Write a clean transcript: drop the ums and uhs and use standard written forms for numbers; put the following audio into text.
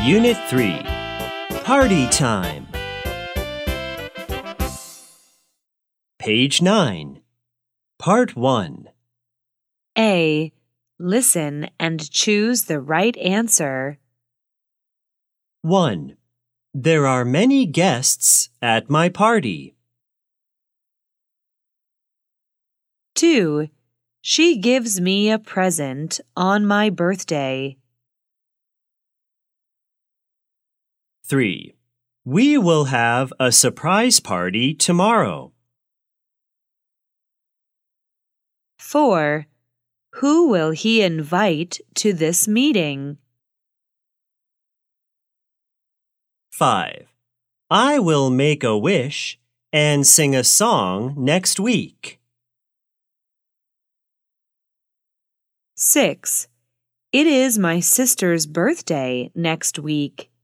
Unit 3. Party Time. Page 9. Part 1. A. Listen and choose the right answer. 1. There are many guests at my party. 2. She gives me a present on my birthday. 3. We will have a surprise party tomorrow. 4. Who will he invite to this meeting? 5. I will make a wish and sing a song next week. 6. It is my sister's birthday next week.